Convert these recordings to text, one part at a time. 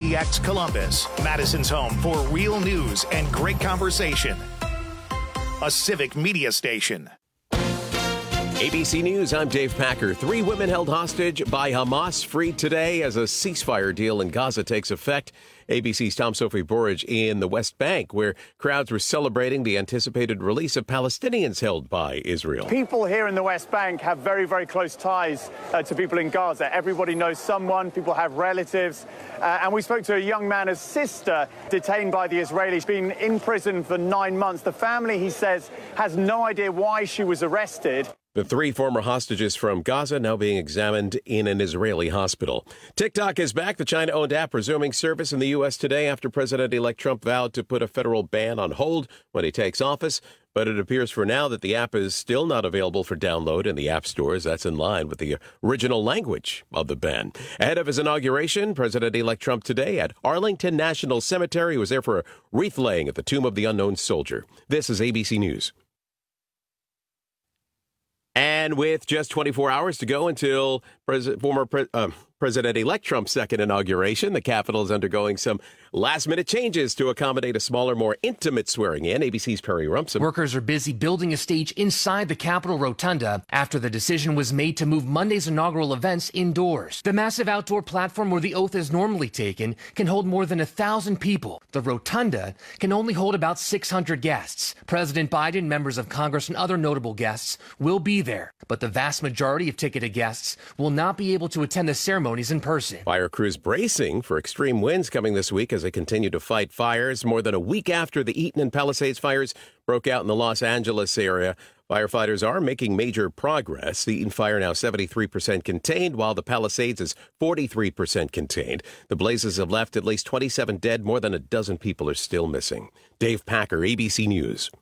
KPDX Columbus, Madison's home for real news and great conversation. A civic media station. ABC News, I'm Dave Packer. 3 women held hostage by Hamas freed today as a ceasefire deal in Gaza takes effect. ABC's Tom Sophie Borage in the West Bank, where crowds were celebrating the anticipated release of Palestinians held by Israel. People here in the West Bank have very, very close ties to people in Gaza. Everybody knows someone, people have relatives. And we spoke to a young man's sister detained by the Israelis, been in prison for 9 months. The family, he says, has no idea why she was arrested. The 3 former hostages from Gaza now being examined in an Israeli hospital. TikTok is back. The China-owned app resuming service in the U.S. today after President-elect Trump vowed to put a federal ban on hold when he takes office. But it appears for now that the app is still not available for download in the app stores. That's in line with the original language of the ban. Ahead of his inauguration, President-elect Trump today at Arlington National Cemetery was there for a wreath laying at the Tomb of the Unknown Soldier. This is ABC News. And with just 24 hours to go until former President-elect Trump's second inauguration, the Capitol is undergoing some last-minute changes to accommodate a smaller, more intimate swearing-in. ABC's Perry Rumpson. Workers are busy building a stage inside the Capitol Rotunda after the decision was made to move Monday's inaugural events indoors. The massive outdoor platform where the oath is normally taken can hold more than 1,000 people. The Rotunda can only hold about 600 guests. President Biden, members of Congress, and other notable guests will be there, but the vast majority of ticketed guests will not be able to attend the ceremonies in person. Fire crews bracing for extreme winds coming this week as they continue to fight fires. More than a week after the Eaton and Palisades fires broke out in the Los Angeles area, firefighters are making major progress. The Eaton fire now 73% contained, while the Palisades is 43% contained. The blazes have left at least 27 dead. More than a dozen people are still missing. Dave Packer, ABC News.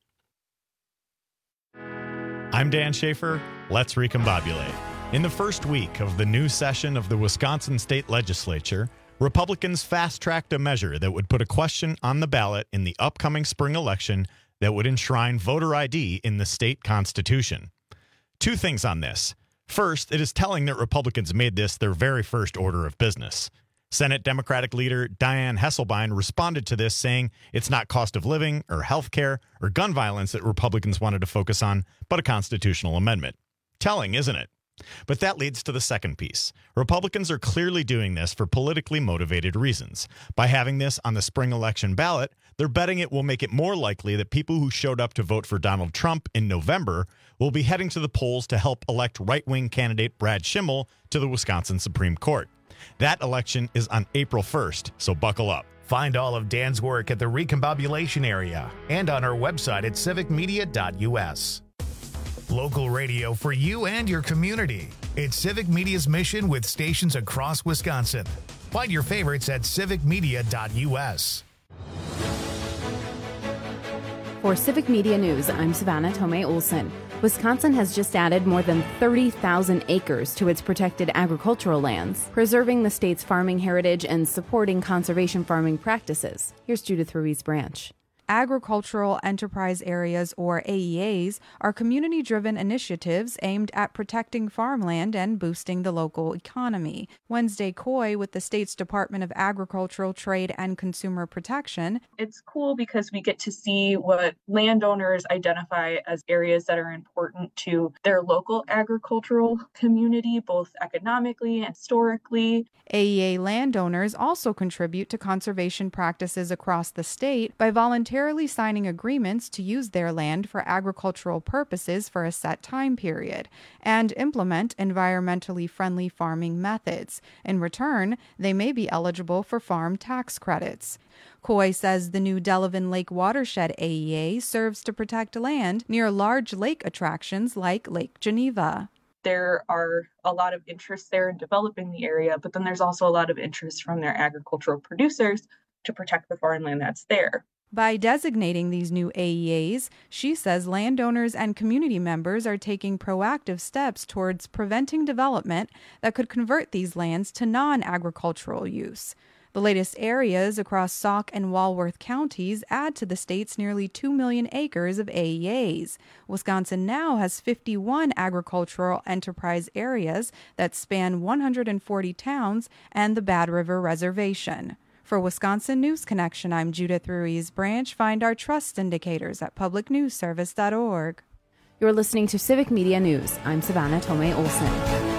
I'm Dan Schaefer. Let's recombobulate. In the first week of the new session of the Wisconsin State Legislature, Republicans fast-tracked a measure that would put a question on the ballot in the upcoming spring election that would enshrine voter ID in the state constitution. 2 things on this. First, it is telling that Republicans made this their very first order of business. Senate Democratic leader Dianne Hesselbein responded to this, saying it's not cost of living or health care or gun violence that Republicans wanted to focus on, but a constitutional amendment. Telling, isn't it? But that leads to the second piece. Republicans are clearly doing this for politically motivated reasons. By having this on the spring election ballot, they're betting it will make it more likely that people who showed up to vote for Donald Trump in November will be heading to the polls to help elect right-wing candidate Brad Schimmel to the Wisconsin Supreme Court. That election is on April 1st, so buckle up. Find all of Dan's work at the Recombobulation area and on our website at civicmedia.us. Local radio for you and your community. It's Civic Media's mission with stations across Wisconsin. Find your favorites at civicmedia.us. For Civic Media News, I'm Savannah Tomei Olson. Wisconsin has just added more than 30,000 acres to its protected agricultural lands, preserving the state's farming heritage and supporting conservation farming practices. Here's Judith Ruiz-Branch. Agricultural Enterprise Areas, or AEAs, are community-driven initiatives aimed at protecting farmland and boosting the local economy. Wednesday Coy with the state's Department of Agricultural, Trade, and Consumer Protection. It's cool because we get to see what landowners identify as areas that are important to their local agricultural community, both economically and historically. AEA landowners also contribute to conservation practices across the state by voluntarily signing agreements to use their land for agricultural purposes for a set time period and implement environmentally friendly farming methods. In return, they may be eligible for farm tax credits. Coy says the new Delavan Lake Watershed AEA serves to protect land near large lake attractions like Lake Geneva. There are a lot of interest there in developing the area, but then there's also a lot of interest from their agricultural producers to protect the farmland that's there. By designating these new AEAs, she says landowners and community members are taking proactive steps towards preventing development that could convert these lands to non-agricultural use. The latest areas across Sauk and Walworth counties add to the state's nearly 2 million acres of AEAs. Wisconsin now has 51 agricultural enterprise areas that span 140 towns and the Bad River Reservation. For Wisconsin News Connection, I'm Judith Ruiz Branch. Find our trust indicators at publicnewsservice.org. You're listening to Civic Media News. I'm Savannah Tomei Olson.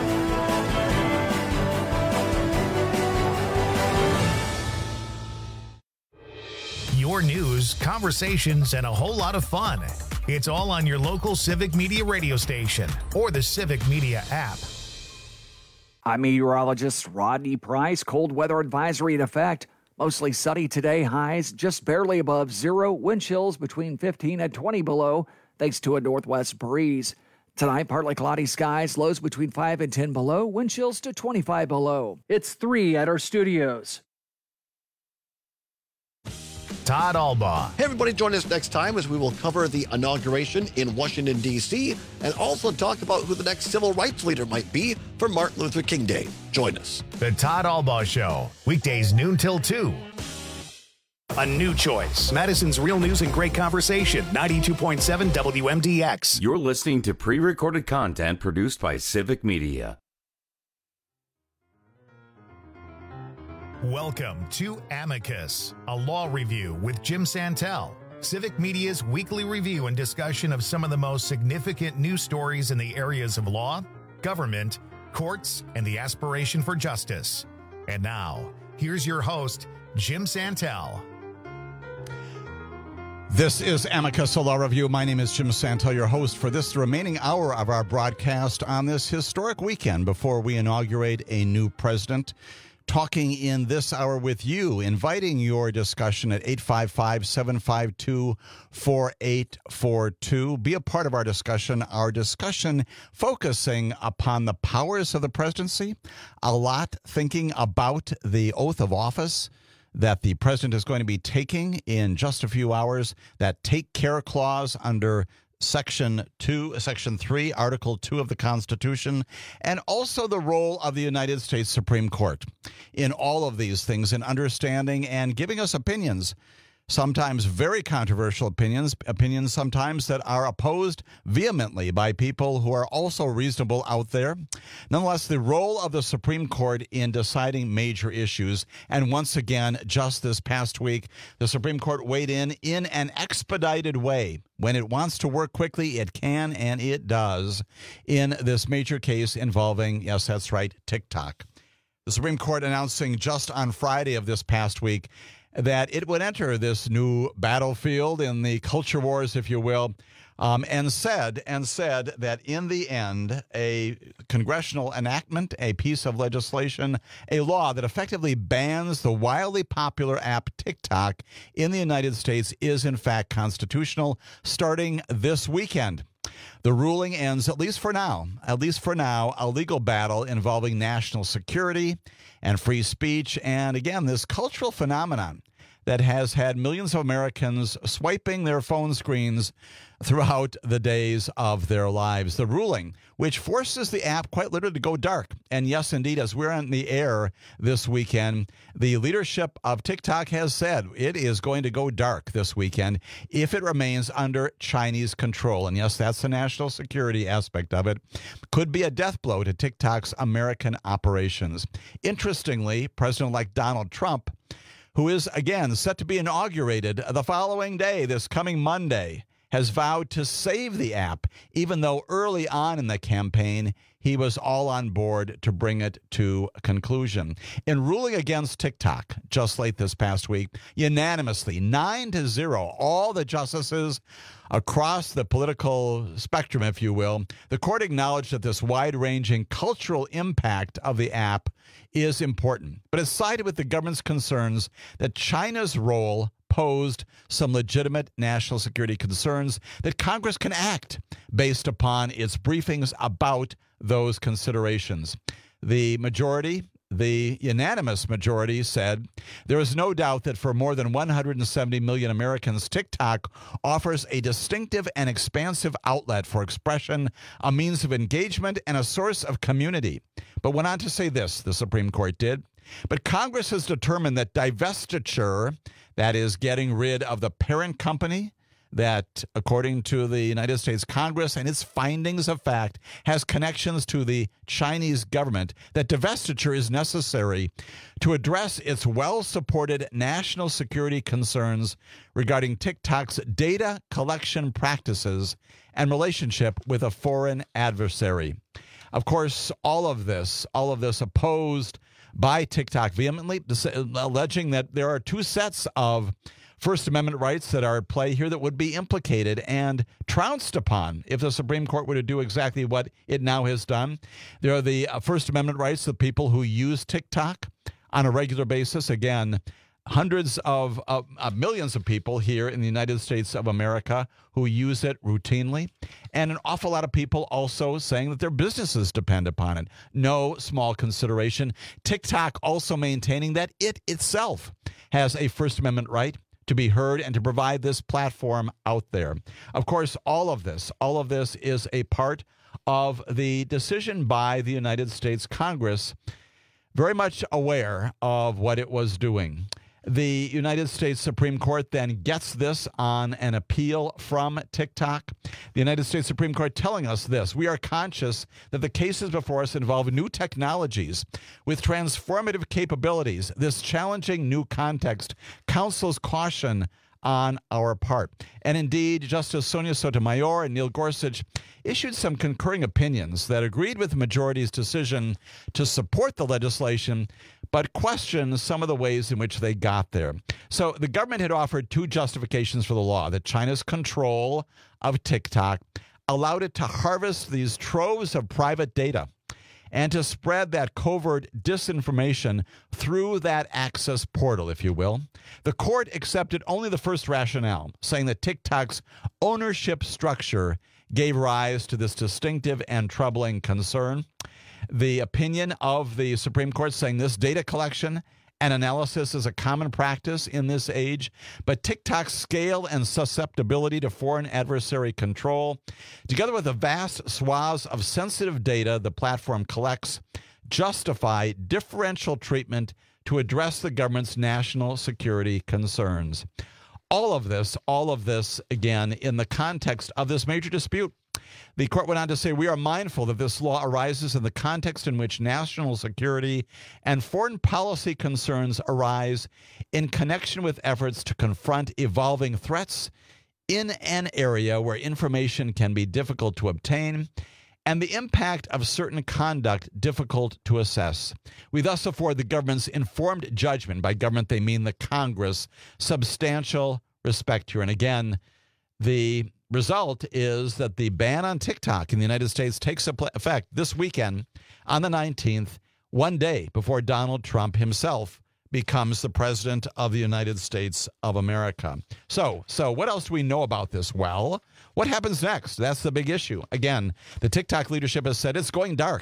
Your news, conversations, and a whole lot of fun. It's all on your local Civic Media radio station or the Civic Media app. I'm meteorologist Rodney Price. Cold weather advisory in effect. Mostly sunny today. Highs just barely above zero. Wind chills between 15 and 20 below, thanks to a northwest breeze. Tonight, partly cloudy skies. Lows between 5 and 10 below. Wind chills to 25 below. It's 3 at our studios. Todd Albaugh. Hey, everybody, join us next time as we will cover the inauguration in Washington, D.C., and also talk about who the next civil rights leader might be for Martin Luther King Day. Join us. The Todd Albaugh Show, weekdays noon till 2. A new choice. Madison's Real News and Great Conversation, 92.7 WMDX. You're listening to pre-recorded content produced by Civic Media. Welcome to Amicus, a law review with Jim Santel, Civic Media's weekly review and discussion of some of the most significant news stories in the areas of law, government, courts, and the aspiration for justice. And now, here's your host, Jim Santel. This is Amicus, a law review. My name is Jim Santel, your host for this remaining hour of our broadcast on this historic weekend before we inaugurate a new president. Talking in this hour with you, inviting your discussion at 855-752-4842. Be a part of our discussion focusing upon the powers of the presidency, a lot thinking about the oath of office that the president is going to be taking in just a few hours, that take care clause under Section 3, Article 2 of the Constitution, and also the role of the United States Supreme Court in all of these things, in understanding and giving us opinions, sometimes very controversial opinions sometimes that are opposed vehemently by people who are also reasonable out there. Nonetheless, the role of the Supreme Court in deciding major issues. And once again, just this past week, the Supreme Court weighed in an expedited way. When it wants to work quickly, it can, and it does, in this major case involving, yes, that's right, TikTok. The Supreme Court announcing just on Friday of this past week that it would enter this new battlefield in the culture wars, if you will, and said that in the end, a congressional enactment, a piece of legislation, a law that effectively bans the wildly popular app TikTok in the United States is in fact constitutional starting this weekend. The ruling ends, at least for now, a legal battle involving national security and free speech, and again, this cultural phenomenon that has had millions of Americans swiping their phone screens throughout the days of their lives. The ruling, which forces the app quite literally to go dark. And yes, indeed, as we're on the air this weekend, the leadership of TikTok has said it is going to go dark this weekend if it remains under Chinese control. And yes, that's the national security aspect of it. Could be a death blow to TikTok's American operations. Interestingly, President-elect Donald Trump, who is, again, set to be inaugurated the following day, this coming Monday, has vowed to save the app, even though early on in the campaign, he was all on board to bring it to a conclusion. In ruling against TikTok just late this past week, unanimously, 9-0, all the justices across the political spectrum, if you will, the court acknowledged that this wide-ranging cultural impact of the app is important, but it sided with the government's concerns that China's role posed some legitimate national security concerns that Congress can act based upon its briefings about those considerations. The unanimous majority said, there is no doubt that for more than 170 million Americans, TikTok offers a distinctive and expansive outlet for expression, a means of engagement, and a source of community. But went on to say this, the Supreme Court did, But Congress has determined that divestiture, that is getting rid of the parent company, that, according to the United States Congress and its findings of fact, has connections to the Chinese government, that divestiture is necessary to address its well-supported national security concerns regarding TikTok's data collection practices and relationship with a foreign adversary. Of course, all of this opposed by TikTok vehemently, alleging that there are two sets of First Amendment rights that are at play here that would be implicated and trounced upon if the Supreme Court were to do exactly what it now has done. There are the First Amendment rights of people who use TikTok on a regular basis. Again, hundreds of millions of people here in the United States of America who use it routinely, and an awful lot of people also saying that their businesses depend upon it. No small consideration. TikTok also maintaining that it itself has a First Amendment right to be heard and to provide this platform out there. Of course, all of this is a part of the decision by the United States Congress, very much aware of what it was doing. The United States Supreme Court then gets this on an appeal from TikTok. The United States Supreme Court telling us this: we are conscious that the cases before us involve new technologies with transformative capabilities. This challenging new context counsels caution on our part. And indeed, Justice Sonia Sotomayor and Neil Gorsuch issued some concurring opinions that agreed with the majority's decision to support the legislation, but questioned some of the ways in which they got there. So the government had offered two justifications for the law: that China's control of TikTok allowed it to harvest these troves of private data and to spread that covert disinformation through that access portal, if you will. The court accepted only the first rationale, saying that TikTok's ownership structure gave rise to this distinctive and troubling concern. The opinion of the Supreme Court saying this data collection and analysis is a common practice in this age, but TikTok's scale and susceptibility to foreign adversary control, together with the vast swaths of sensitive data the platform collects, justify differential treatment to address the government's national security concerns. All of this, again, in the context of this major dispute. The court went on to say, we are mindful that this law arises in the context in which national security and foreign policy concerns arise in connection with efforts to confront evolving threats in an area where information can be difficult to obtain and the impact of certain conduct difficult to assess. We thus afford the government's informed judgment, by government they mean the Congress, substantial respect here. And again, the result is that the ban on TikTok in the United States takes effect this weekend on the 19th, one day before Donald Trump himself becomes the president of the United States of America. So what else do we know about this? Well, what happens next? That's the big issue. Again, the TikTok leadership has said it's going dark.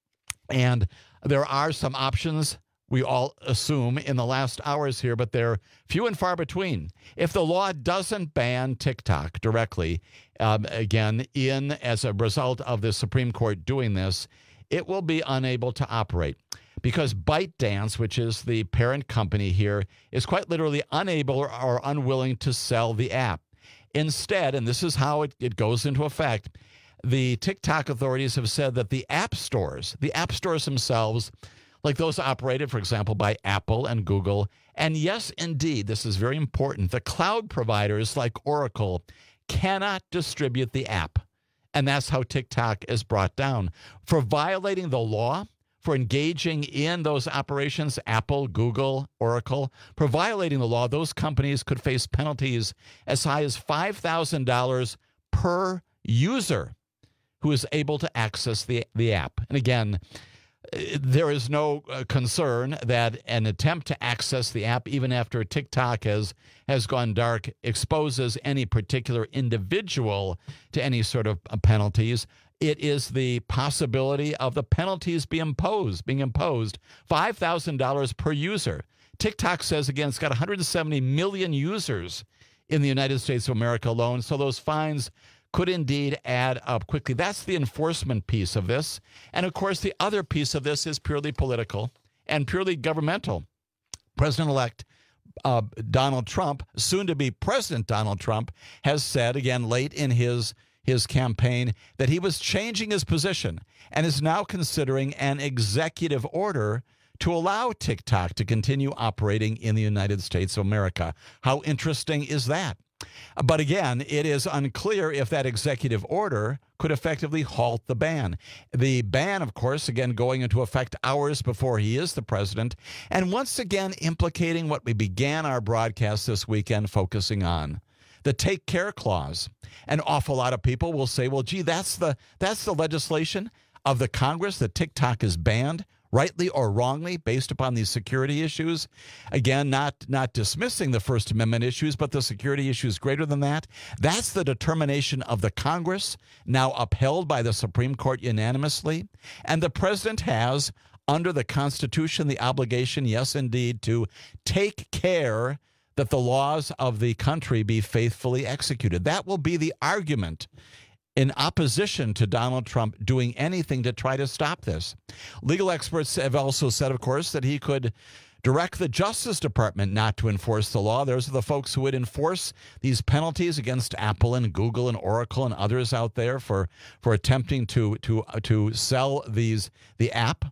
And there are some options, we all assume, in the last hours here, but they're few and far between. If the law doesn't ban TikTok directly, again, as a result of the Supreme Court doing this, it will be unable to operate because ByteDance, which is the parent company here, is quite literally unable or unwilling to sell the app. Instead, and this is how it goes into effect, the TikTok authorities have said that the app stores themselves, like those operated, for example, by Apple and Google, and yes, indeed, this is very important, the cloud providers like Oracle cannot distribute the app. And that's how TikTok is brought down. For violating the law, for engaging in those operations, Apple, Google, Oracle, for violating the law, those companies could face penalties as high as $5,000 per user who is able to access the app. And again, there is no concern that an attempt to access the app, even after TikTok has gone dark, exposes any particular individual to any sort of penalties. It is the possibility of the penalties being imposed, $5,000 per user. TikTok says, again, it's got 170 million users in the United States of America alone, so those fines could indeed add up quickly. That's the enforcement piece of this. And of course, the other piece of this is purely political. and purely governmental. President-elect Donald Trump, soon to be President Donald Trump, has said again late in his campaign that he was changing his position and is now considering an executive order to allow TikTok to continue operating in the United States of America. How interesting is that? But again, it is unclear if that executive order could effectively halt the ban. The ban, of course, again, going into effect hours before he is the president, and once again implicating what we began our broadcast this weekend focusing on, the Take Care Clause. An awful lot of people will say, well, gee, that's the legislation of the Congress that TikTok is banned, rightly or wrongly, based upon these security issues. Again, not dismissing the First Amendment issues, but the security issues greater than that. That's the determination of the Congress, now upheld by the Supreme Court unanimously. And the president has, under the Constitution, the obligation, yes, indeed, to take care that the laws of the country be faithfully executed. That will be the argument in opposition to Donald Trump doing anything to try to stop this. Legal experts have also said, of course, that he could direct the Justice Department not to enforce the law. Those are the folks who would enforce these penalties against Apple and Google and Oracle and others out there for attempting to sell the app.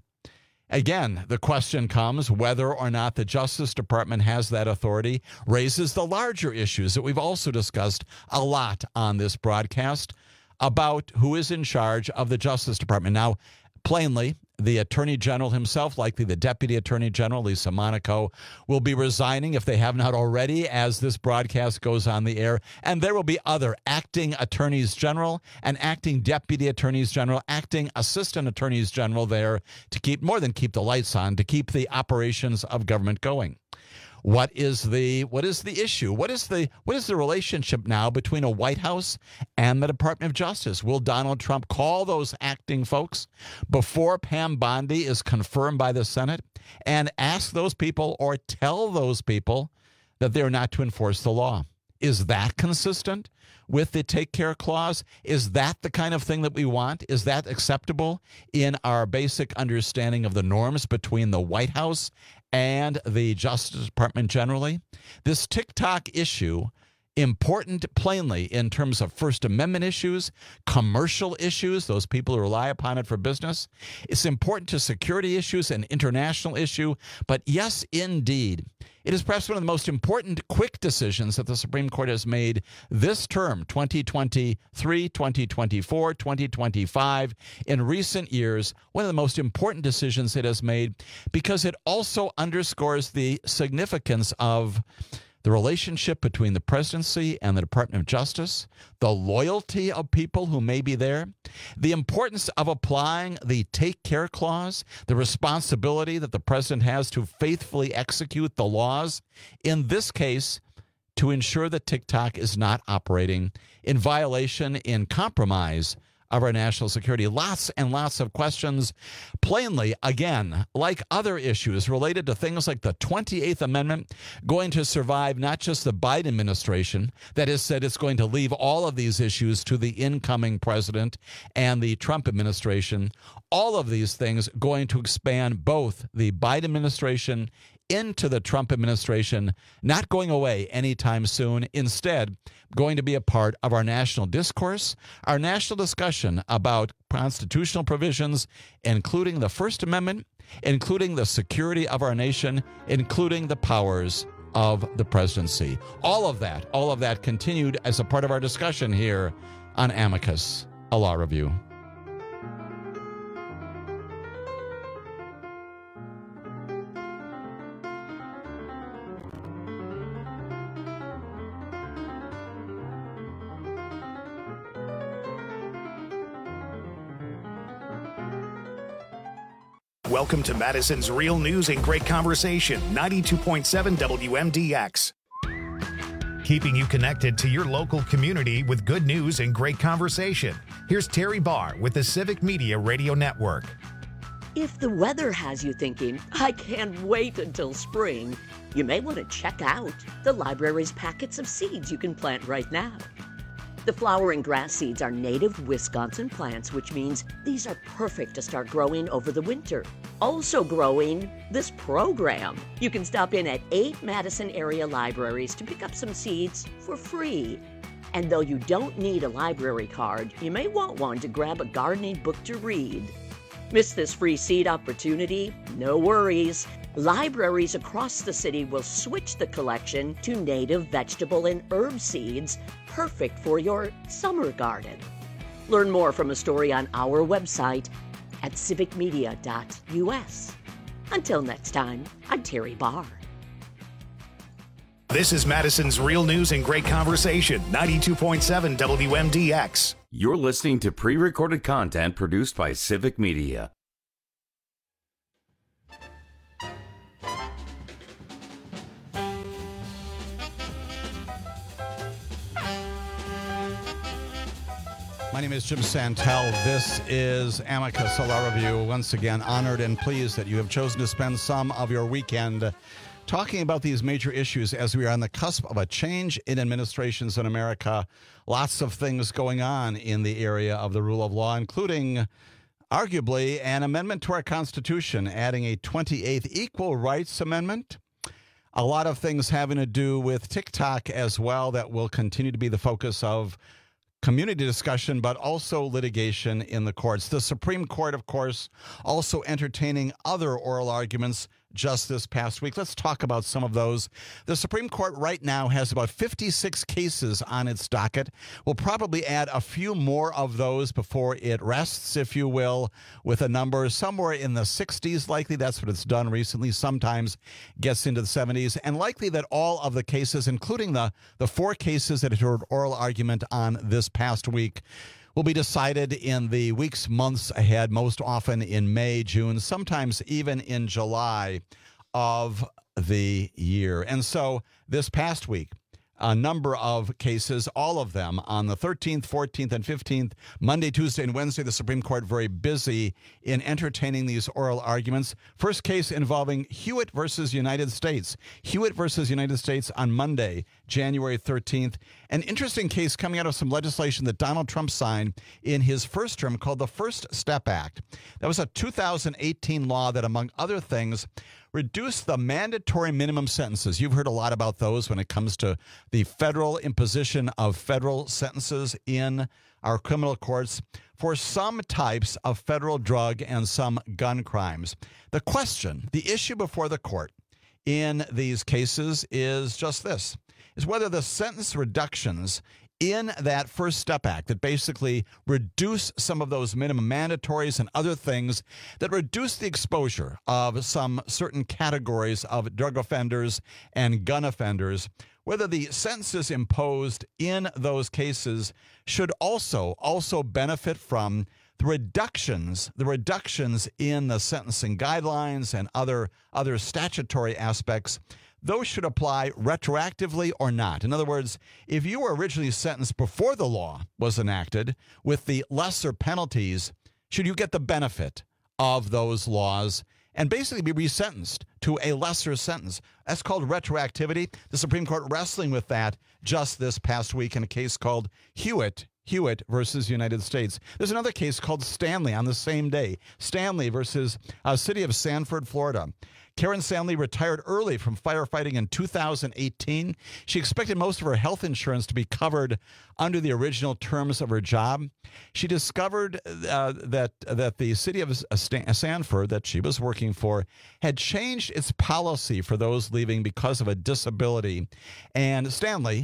Again, the question comes whether or not the Justice Department has that authority, raises the larger issues that we've also discussed a lot on this broadcast about who is in charge of the Justice Department. Now, plainly, the Attorney General himself, likely the Deputy Attorney General, Lisa Monaco, will be resigning, if they have not already, as this broadcast goes on the air. And there will be other acting Attorneys General and acting Deputy Attorneys General, acting Assistant Attorneys General there to keep, more than keep the lights on, to keep the operations of government going. What is the issue? What is the relationship now between a White House and the Department of Justice? Will Donald Trump call those acting folks before Pam Bondi is confirmed by the Senate and ask those people or tell those people that they're not to enforce the law? Is that consistent with the Take Care Clause? Is that the kind of thing that we want? Is that acceptable in our basic understanding of the norms between the White House and the Justice Department generally? This TikTok issue, important plainly in terms of First Amendment issues, commercial issues, those people who rely upon it for business. It's important to security issues and international issue. But yes, indeed, it is perhaps one of the most important quick decisions that the Supreme Court has made this term, 2023, 2024, 2025, in recent years. One of the most important decisions it has made because it also underscores the significance of the relationship between the presidency and the Department of Justice, the loyalty of people who may be there, the importance of applying the Take Care Clause, the responsibility that the president has to faithfully execute the laws, in this case, to ensure that TikTok is not operating in violation, in compromise of our national security. Lots and lots of questions. Plainly, again, like other issues related to things like the 28th Amendment, going to survive not just the Biden administration that has said it's going to leave all of these issues to the incoming president and the Trump administration. All of these things going to expand both the Biden administration into the Trump administration, not going away anytime soon. Instead, going to be a part of our national discourse, our national discussion about constitutional provisions, including the First Amendment, including the security of our nation, including the powers of the presidency. All of that continued as a part of our discussion here on Amicus, a law review. Welcome to Madison's Real News and Great Conversation, 92.7 WMDX. Keeping you connected to your local community with good news and great conversation. Here's Terry Barr with the Civic Media Radio Network. If the weather has you thinking, I can't wait until spring, you may want to check out the library's packets of seeds you can plant right now. The flowering grass seeds are native Wisconsin plants, which means these are perfect to start growing over the winter. also growing this program. You can stop in at 8 Madison area libraries to pick up some seeds for free. And though you don't need a library card, you may want one to grab a gardening book to read. Miss this free seed opportunity? No worries. Libraries across the city will switch the collection to native vegetable and herb seeds, perfect for your summer garden. Learn more from a story on our website at civicmedia.us. Until next time, I'm Terry Barr. This is Madison's Real News and Great Conversation, 92.7 WMDX. You're listening to pre-recorded content produced by Civic Media. My name is Jim Santel. This is Amicus Law Review. Once again, honored and pleased that you have chosen to spend some of your weekend talking about these major issues as we are on the cusp of a change in administrations in America. Lots of things going on in the area of the rule of law, including arguably an amendment to our Constitution, adding a 28th Equal Rights Amendment. A lot of things having to do with TikTok as well that will continue to be the focus of community discussion, but also litigation in the courts. The Supreme Court, of course, also entertaining other oral arguments just this past week. Let's talk about some of those. The Supreme Court right now has about 56 cases on its docket. We'll probably add a few more of those before it rests, if you will, with a number somewhere in the 60s. Likely that's what it's done recently. Sometimes gets into the 70s. And likely that all of the cases, including the 4 cases that it heard oral argument on this past week, will be decided in the weeks, months ahead, most often in May, June, sometimes even in July of the year. And so this past week, a number of cases, all of them on the 13th, 14th, and 15th, Monday, Tuesday, and Wednesday, the Supreme Court very busy in entertaining these oral arguments. First case involving Hewitt versus United States. Hewitt versus United States on Monday, January 13th. An interesting case coming out of some legislation that Donald Trump signed in his first term called the First Step Act. That was a 2018 law that, among other things, reduced the mandatory minimum sentences. You've heard a lot about those when it comes to the federal imposition of federal sentences in our criminal courts for some types of federal drug and some gun crimes. The question, the issue before the court in these cases is just this, is whether the sentence reductions in that First Step Act that basically reduce some of those minimum mandatories and other things that reduce the exposure of some certain categories of drug offenders and gun offenders, whether the sentences imposed in those cases should also benefit from the reductions in the sentencing guidelines and other statutory aspects. Those should apply retroactively or not. In other words, if you were originally sentenced before the law was enacted with the lesser penalties, should you get the benefit of those laws and basically be resentenced to a lesser sentence? That's called retroactivity. The Supreme Court wrestling with that just this past week in a case called Hewitt versus United States. There's another case called Stanley on the same day. Stanley versus City of Sanford, Florida. Karen Stanley retired early from firefighting in 2018. She expected most of her health insurance to be covered under the original terms of her job. She discovered that the city of Sanford that she was working for had changed its policy for those leaving because of a disability. And Stanley,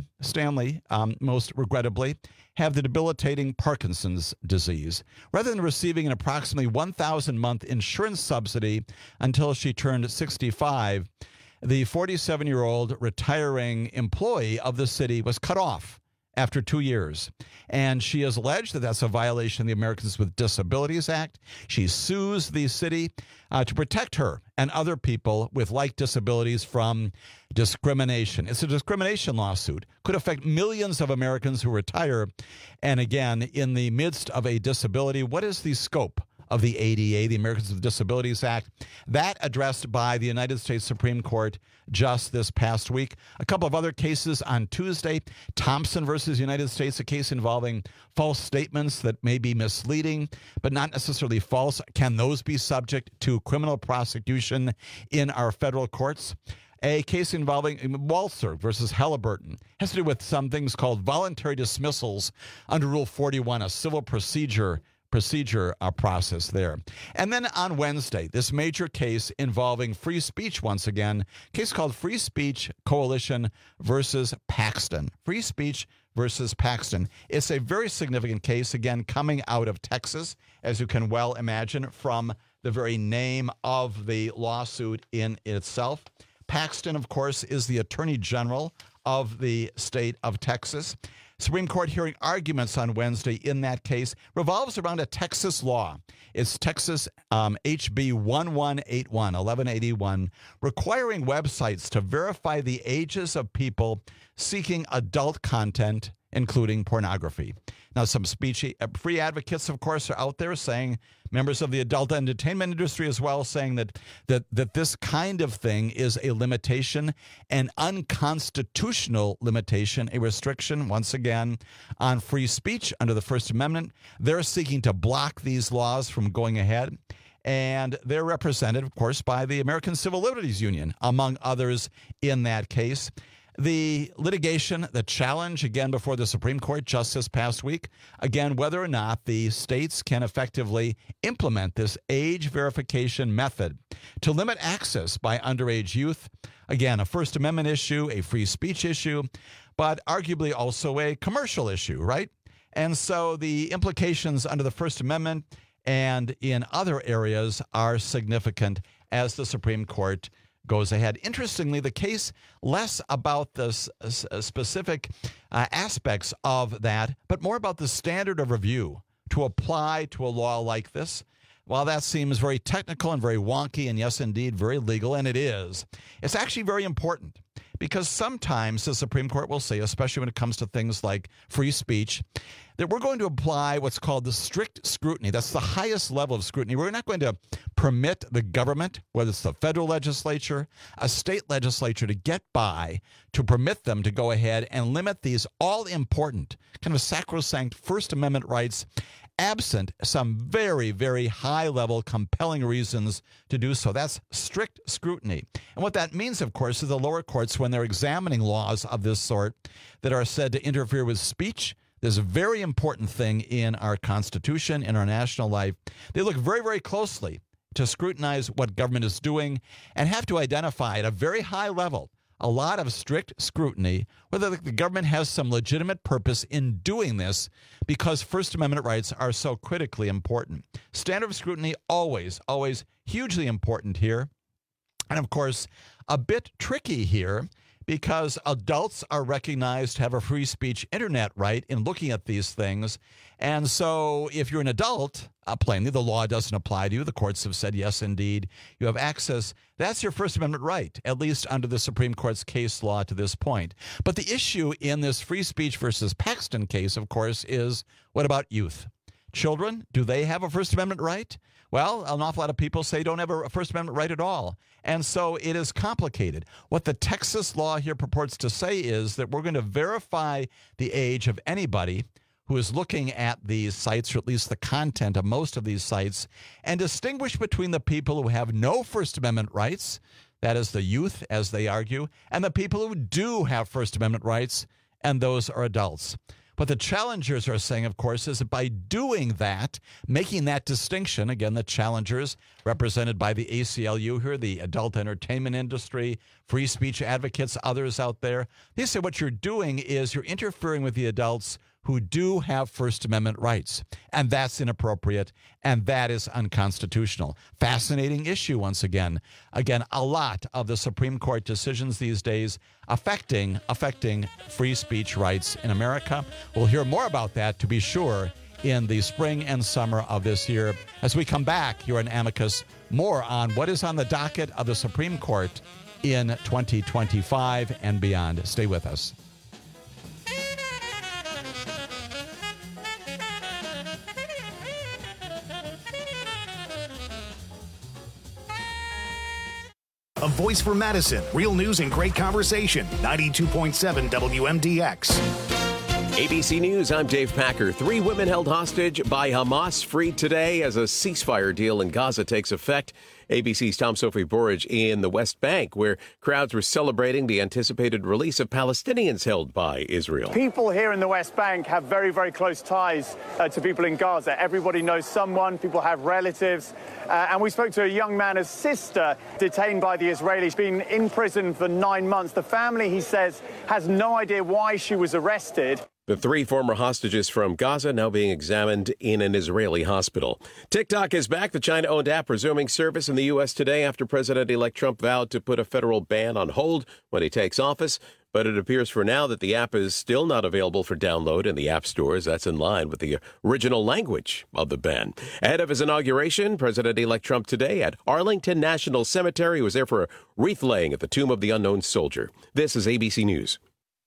most regrettably, have the debilitating Parkinson's disease. Rather than receiving an approximately $1,000-month insurance subsidy until she turned 65, the 47-year-old retiring employee of the city was cut off after 2 years. And she has alleged that that's a violation of the Americans with Disabilities Act. She sues the city to protect her and other people with like disabilities from discrimination. It's a discrimination lawsuit. Could affect millions of Americans who retire. And again, in the midst of a disability, what is the scope of the ADA, the Americans with Disabilities Act. That addressed by the United States Supreme Court just this past week. A couple of other cases on Tuesday. Thompson versus United States, a case involving false statements that may be misleading, but not necessarily false. Can those be subject to criminal prosecution in our federal courts? A case involving Walser versus Halliburton has to do with some things called voluntary dismissals under Rule 41, a civil procedure process there. And then on Wednesday, this major case involving free speech once again, case called Free Speech Coalition versus Paxton. Free Speech versus Paxton. It's a very significant case, again, coming out of Texas, as you can well imagine from the very name of the lawsuit in itself. Paxton, of course, is the Attorney General of the state of Texas. Supreme Court hearing arguments on Wednesday in that case revolves around a Texas law. It's Texas HB 1181, requiring websites to verify the ages of people seeking adult content, including pornography. Now, some free advocates, of course, are out there saying, members of the adult entertainment industry as well, saying that this kind of thing is a limitation, an unconstitutional limitation, a restriction, once again, on free speech under the First Amendment. They're seeking to block these laws from going ahead. And they're represented, of course, by the American Civil Liberties Union, among others in that case. The litigation, the challenge, again, before the Supreme Court just this past week, again, whether or not the states can effectively implement this age verification method to limit access by underage youth. Again, a First Amendment issue, a free speech issue, but arguably also a commercial issue, right? And so the implications under the First Amendment and in other areas are significant as the Supreme Court goes ahead. Interestingly, the case less about the specific aspects of that, but more about the standard of review to apply to a law like this. While that seems very technical and very wonky and, yes, indeed, very legal, and it is, it's actually very important because sometimes the Supreme Court will say, especially when it comes to things like free speech, that we're going to apply what's called the strict scrutiny. That's the highest level of scrutiny. We're not going to permit the government, whether it's the federal legislature, a state legislature, to get by, to permit them to go ahead and limit these all-important, kind of sacrosanct First Amendment rights, absent some very, very high-level, compelling reasons to do so. That's strict scrutiny. And what that means, of course, is the lower courts, when they're examining laws of this sort that are said to interfere with speech, there's a very important thing in our Constitution, in our national life. They look very, very closely to scrutinize what government is doing and have to identify at a very high level a lot of strict scrutiny, whether the government has some legitimate purpose in doing this because First Amendment rights are so critically important. Standard of scrutiny, always, always hugely important here. And of course, a bit tricky here because adults are recognized to have a free speech internet right in looking at these things. And so if you're an adult, plainly the law doesn't apply to you. The courts have said, yes, indeed, you have access. That's your First Amendment right, at least under the Supreme Court's case law to this point. But the issue in this free speech versus Paxton case, of course, is what about youth? Children, do they have a First Amendment right? Well, an awful lot of people say don't have a First Amendment right at all. And so it is complicated. What the Texas law here purports to say is that we're going to verify the age of anybody who is looking at these sites, or at least the content of most of these sites, and distinguish between the people who have no First Amendment rights, that is the youth, as they argue, and the people who do have First Amendment rights, and those are adults. What the challengers are saying, of course, is that by doing that, making that distinction, again, the challengers represented by the ACLU here, the adult entertainment industry, free speech advocates, others out there, they say what you're doing is you're interfering with the adults who do have First Amendment rights. And that's inappropriate, and that is unconstitutional. Fascinating issue, once again. Again, a lot of the Supreme Court decisions these days affecting free speech rights in America. We'll hear more about that, to be sure, in the spring and summer of this year. As we come back here on Amicus, more on what is on the docket of the Supreme Court in 2025 and beyond. Stay with us. a voice for Madison. Real news and great conversation. 92.7 WMDX. ABC News, I'm Dave Packer. 3 women held hostage by Hamas freed today as a ceasefire deal in Gaza takes effect. ABC's Tom Sophie Borage in the West Bank, where crowds were celebrating the anticipated release of Palestinians held by Israel. People here in the West Bank have very, very close ties to people in Gaza. Everybody knows someone, people have relatives. And we spoke to a young man's sister detained by the Israelis, been in prison for 9 months. The family, he says, has no idea why she was arrested. The 3 former hostages from Gaza now being examined in an Israeli hospital. TikTok is back. The China-owned app resuming service in the U.S. today after President-elect Trump vowed to put a federal ban on hold when he takes office. But it appears for now that the app is still not available for download in the app stores. That's in line with the original language of the ban. Ahead of his inauguration, President-elect Trump today at Arlington National Cemetery was there for a wreath laying at the Tomb of the Unknown Soldier. This is ABC News.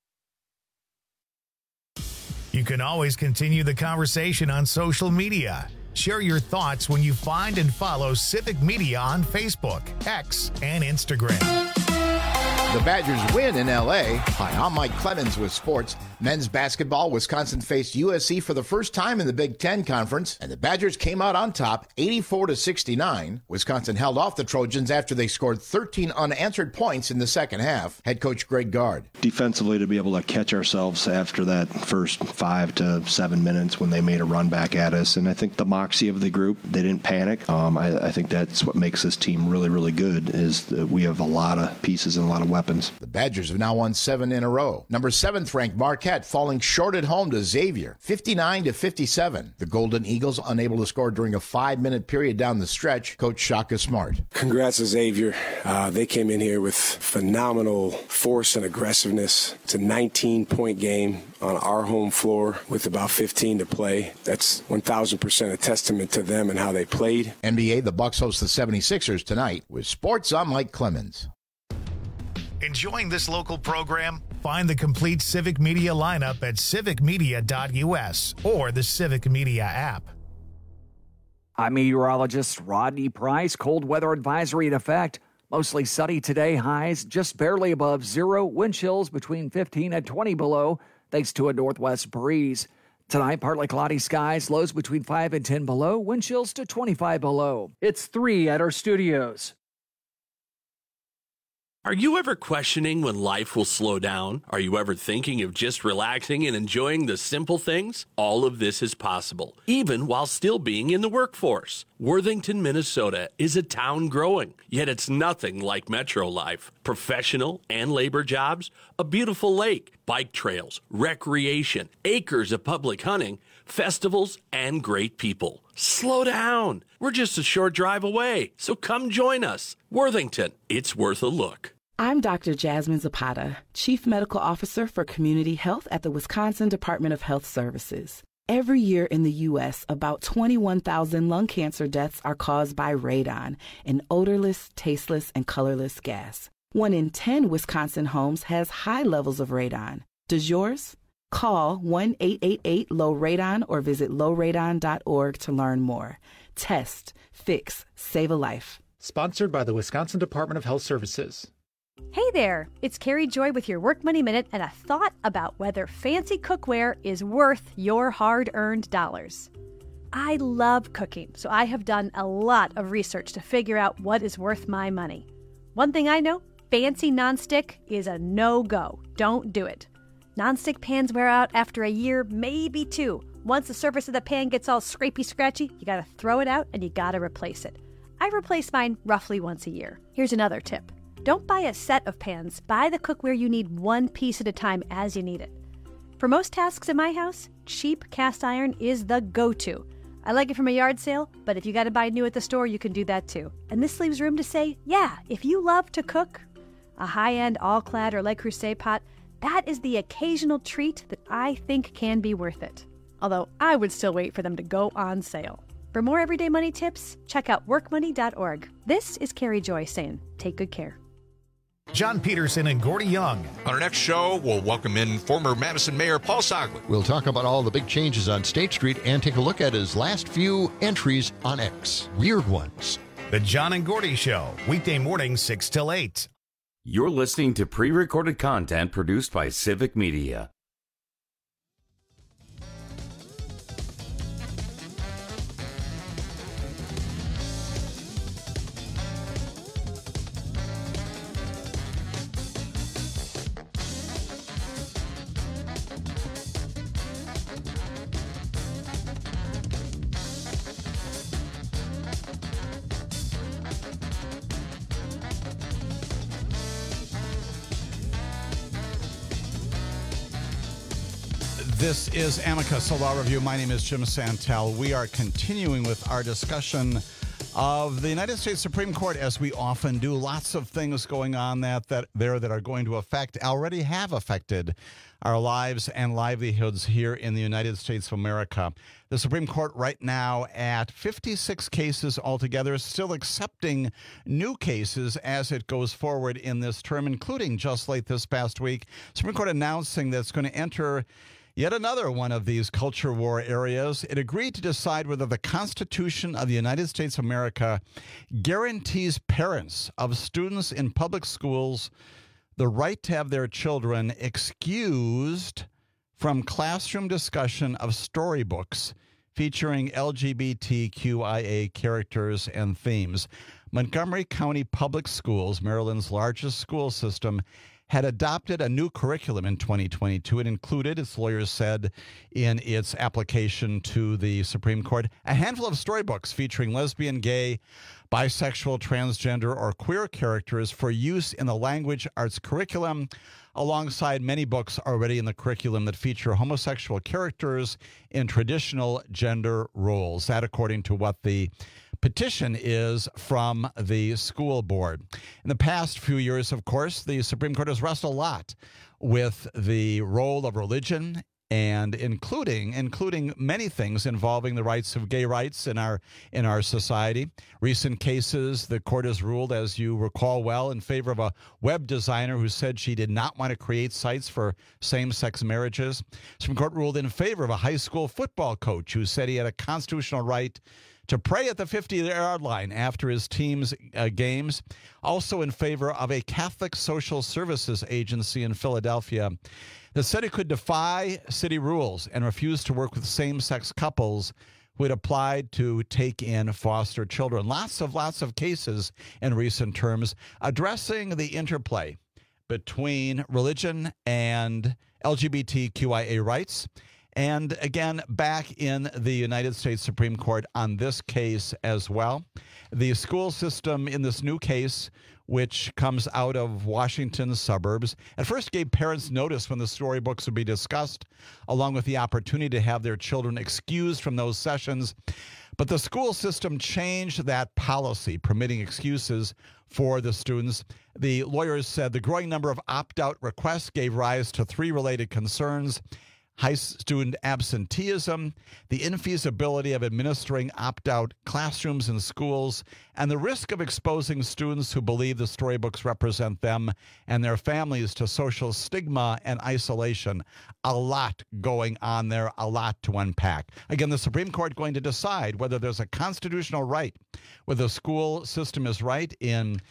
You can always continue the conversation on social media. Share your thoughts when you find and follow Civic Media on Facebook, X, and Instagram. The Badgers win in L.A. Hi, I'm Mike Clemens with sports. Men's basketball, Wisconsin faced USC for the first time in the Big Ten Conference, and the Badgers came out on top, 84-69. Wisconsin held off the Trojans after they scored 13 unanswered points in the second half. Head coach Greg Gard. Defensively, to be able to catch ourselves after that first 5 to 7 minutes when they made a run back at us, and I think the moxie of the group, they didn't panic. I think that's what makes this team really, really good, is that we have a lot of pieces and a lot of weapons. The Badgers have now won 7 in a row. Number 7th ranked Marquette falling short at home to Xavier, 59-57. The Golden Eagles unable to score during a 5-minute period down the stretch. Coach Shaka Smart. Congrats to Xavier. They came in here with phenomenal force and aggressiveness. It's a 19-point game on our home floor with about 15 to play. That's 1,000% a testament to them and how they played. NBA, the Bucks host the 76ers tonight. With sports, I'm Mike Clemens. Enjoying this local program? Find the complete Civic Media lineup at civicmedia.us or the Civic Media app. I'm meteorologist Rodney Price. Cold weather advisory in effect. Mostly sunny today. Highs just barely above 0. Wind chills between 15 and 20 below, thanks to a northwest breeze. Tonight, partly cloudy skies. Lows between 5 and 10 below. Wind chills to 25 below. It's 3 at our studios. Are you ever questioning when life will slow down? Are you ever thinking of just relaxing and enjoying the simple things? All of this is possible, even while still being in the workforce. Worthington, Minnesota is a town growing, yet it's nothing like metro life. Professional and labor jobs, a beautiful lake, bike trails, recreation, acres of public hunting, festivals, and great people. Slow down. We're just a short drive away, so come join us. Worthington, it's worth a look. I'm Dr. Jasmine Zapata, Chief Medical Officer for Community Health at the Wisconsin Department of Health Services. Every year in the U.S., about 21,000 lung cancer deaths are caused by radon, an odorless, tasteless, and colorless gas. 1 in 10 Wisconsin homes has high levels of radon. Does yours? Call 1-888-LOW-RADON or visit lowradon.org to learn more. Test, fix, save a life. Sponsored by the Wisconsin Department of Health Services. Hey there, it's Carrie Joy with your Work Money Minute and a thought about whether fancy cookware is worth your hard-earned dollars. I love cooking, so I have done a lot of research to figure out what is worth my money. One thing I know, fancy nonstick is a no-go. Don't do it. Nonstick pans wear out after a year, maybe 2. Once the surface of the pan gets all scrapey-scratchy, you gotta throw it out and you gotta replace it. I replace mine roughly once a year. Here's another tip. Don't buy a set of pans. Buy the cookware you need one piece at a time as you need it. For most tasks in my house, cheap cast iron is the go-to. I like it from a yard sale, but if you gotta buy new at the store, you can do that too. And this leaves room to say, yeah, if you love to cook, a high-end all-clad or Le Creuset pot, that is the occasional treat that I think can be worth it. Although I would still wait for them to go on sale. For more everyday money tips, check out workmoney.org. This is Carrie Joy saying, take good care. John Peterson and Gordy Young. On our next show, we'll welcome in former Madison Mayor Paul Soglin. We'll talk about all the big changes on State Street and take a look at his last few entries on X. Weird ones. The John and Gordy Show, weekday mornings 6 till 8. You're listening to pre-recorded content produced by Civic Media. This is Amicus, a law review. My name is Jim Santel. We are continuing with our discussion of the United States Supreme Court, as we often do. Lots of things going on that are going to already have affected our lives and livelihoods here in the United States of America. The Supreme Court right now at 56 cases altogether, still accepting new cases as it goes forward in this term, including just late this past week, Supreme Court announcing that it's going to enter yet another one of these culture war areas. It agreed to decide whether the Constitution of the United States of America guarantees parents of students in public schools the right to have their children excused from classroom discussion of storybooks featuring LGBTQIA characters and themes. Montgomery County Public Schools, Maryland's largest school system, had adopted a new curriculum in 2022. It included, its lawyers said in its application to the Supreme Court, a handful of storybooks featuring lesbian, gay, bisexual, transgender, or queer characters for use in the language arts curriculum, alongside many books already in the curriculum that feature homosexual characters in traditional gender roles. That, according to what the petition is from the school board. In the past few years, of course, the Supreme Court has wrestled a lot with the role of religion, and including many things involving the rights of gay rights in our society. Recent cases, the court has ruled, as you recall well, in favor of a web designer who said she did not want to create sites for same-sex marriages. Supreme Court ruled in favor of a high school football coach who said he had a constitutional right to pray at the 50-yard line after his team's games. Also in favor of a Catholic social services agency in Philadelphia that said it could defy city rules and refuse to work with same-sex couples who had applied to take in foster children. Lots of cases in recent terms addressing the interplay between religion and LGBTQIA rights. And again, back in the United States Supreme Court on this case as well. The school system in this new case, which comes out of Washington's suburbs, at first gave parents notice when the storybooks would be discussed, along with the opportunity to have their children excused from those sessions. But the school system changed that policy, permitting excuses for the students. The lawyers said the growing number of opt-out requests gave rise to three related concerns: high student absenteeism, the infeasibility of administering opt-out classrooms in schools, and the risk of exposing students who believe the storybooks represent them and their families to social stigma and isolation. A lot going on there, a lot to unpack. Again, the Supreme Court going to decide whether there's a constitutional right, whether the school system is right in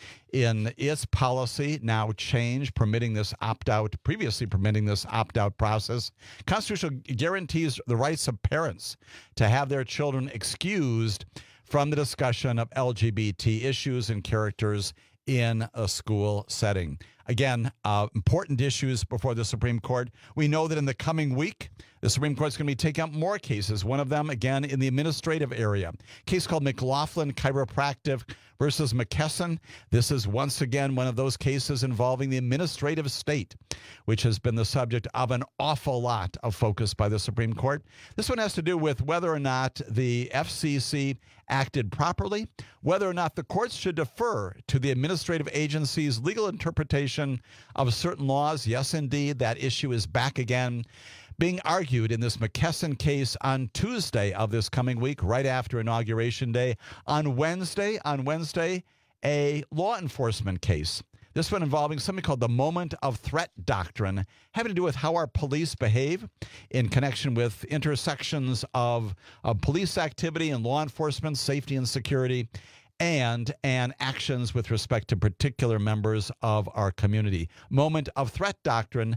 its policy, now changed, permitting this opt-out, previously permitting this opt-out process. Constitution guarantees the rights of parents to have their children excused from the discussion of LGBT issues and characters in a school setting. Again, important issues before the Supreme Court. We know that in the coming week, the Supreme Court is going to be taking up more cases. One of them, again, in the administrative area. A case called McLaughlin Chiropractic versus McKesson. This is once again one of those cases involving the administrative state, which has been the subject of an awful lot of focus by the Supreme Court. This one has to do with whether or not the FCC acted properly, whether or not the courts should defer to the administrative agency's legal interpretation of certain laws. Yes, indeed, that issue is back again, being argued in this McKesson case on Tuesday of this coming week, right after Inauguration Day. On Wednesday, a law enforcement case. This one involving something called the moment of threat doctrine, having to do with how our police behave in connection with intersections of police activity and law enforcement, safety and security. and actions with respect to particular members of our community. Moment of threat doctrine,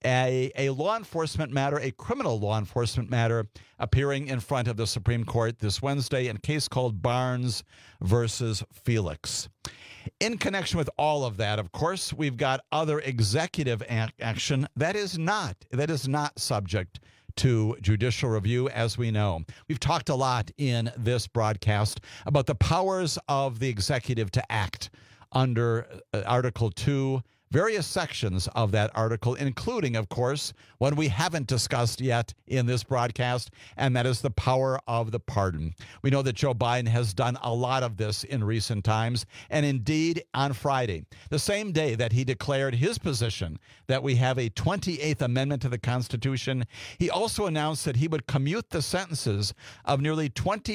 a law enforcement matter, a criminal law enforcement matter appearing in front of the Supreme Court this Wednesday in a case called Barnes versus Felix. In connection with all of that, of course, we've got other executive action that is not subject to judicial review, as we know. We've talked a lot in this broadcast about the powers of the executive to act under Article 2, various sections of that article, including, of course, one we haven't discussed yet in this broadcast, and that is the power of the pardon. We know that Joe Biden has done a lot of this in recent times, and indeed on Friday, the same day that he declared his position that we have a 28th Amendment to the Constitution, he also announced that he would commute the sentences of nearly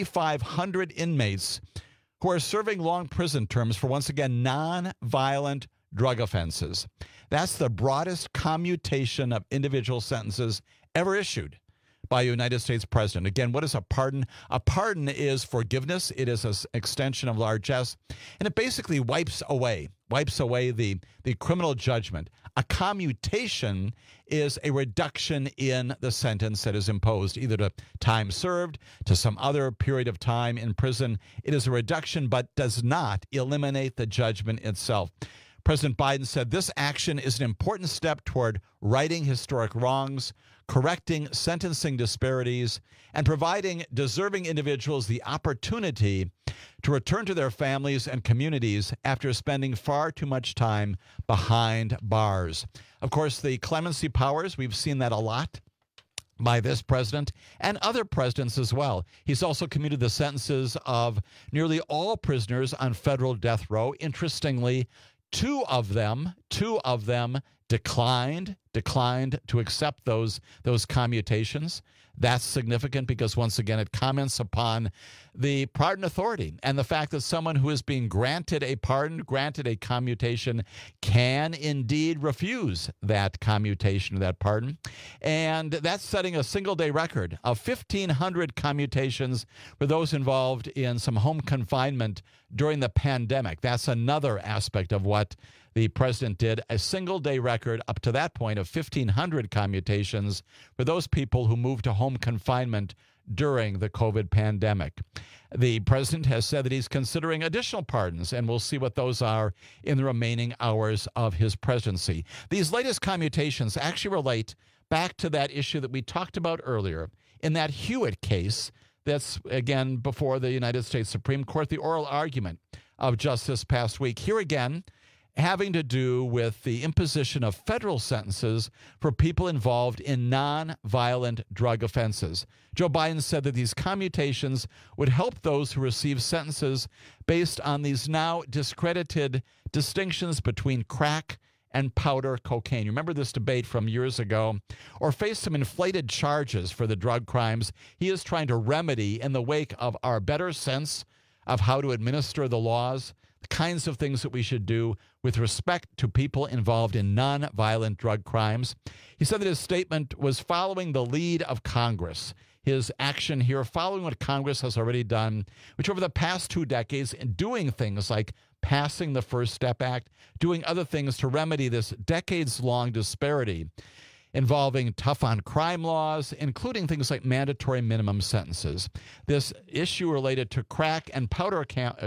2,500 inmates who are serving long prison terms for, once again, non-violent drug offenses. That's the broadest commutation of individual sentences ever issued by a United States president. Again, what is a pardon? A pardon is forgiveness. It is an extension of largesse, and it basically wipes away the criminal judgment. A commutation is a reduction in the sentence that is imposed, either to time served, to some other period of time in prison. It is a reduction, but does not eliminate the judgment itself. President Biden said this action is an important step toward righting historic wrongs, correcting sentencing disparities, and providing deserving individuals the opportunity to return to their families and communities after spending far too much time behind bars. Of course, the clemency powers, we've seen that a lot by this president and other presidents as well. He's also commuted the sentences of nearly all prisoners on federal death row. Interestingly, Two of them declined to accept those commutations. That's significant because, once again, it comments upon the pardon authority and the fact that someone who is being granted a pardon, granted a commutation, can indeed refuse that commutation, that pardon. And that's setting a single-day record of 1,500 commutations for those involved in some home confinement during the pandemic. That's another aspect of what the president did, a single-day record up to that point of 1,500 commutations for those people who moved to home confinement during the COVID pandemic. The president has said that he's considering additional pardons, and we'll see what those are in the remaining hours of his presidency. These latest commutations actually relate back to that issue that we talked about earlier in that Hewitt case that's, again, before the United States Supreme Court, the oral argument of just this past week. Here again, having to do with the imposition of federal sentences for people involved in non-violent drug offenses. Joe Biden said that these commutations would help those who receive sentences based on these now discredited distinctions between crack and powder cocaine. You remember this debate from years ago? Or face some inflated charges for the drug crimes he is trying to remedy in the wake of our better sense of how to administer the laws, the kinds of things that we should do with respect to people involved in non-violent drug crimes. He said that his statement was following the lead of Congress. His action here, following what Congress has already done, which over the past 2 decades, in doing things like passing the First Step Act, doing other things to remedy this decades-long disparity involving tough-on-crime laws, including things like mandatory minimum sentences. This issue related to crack and powder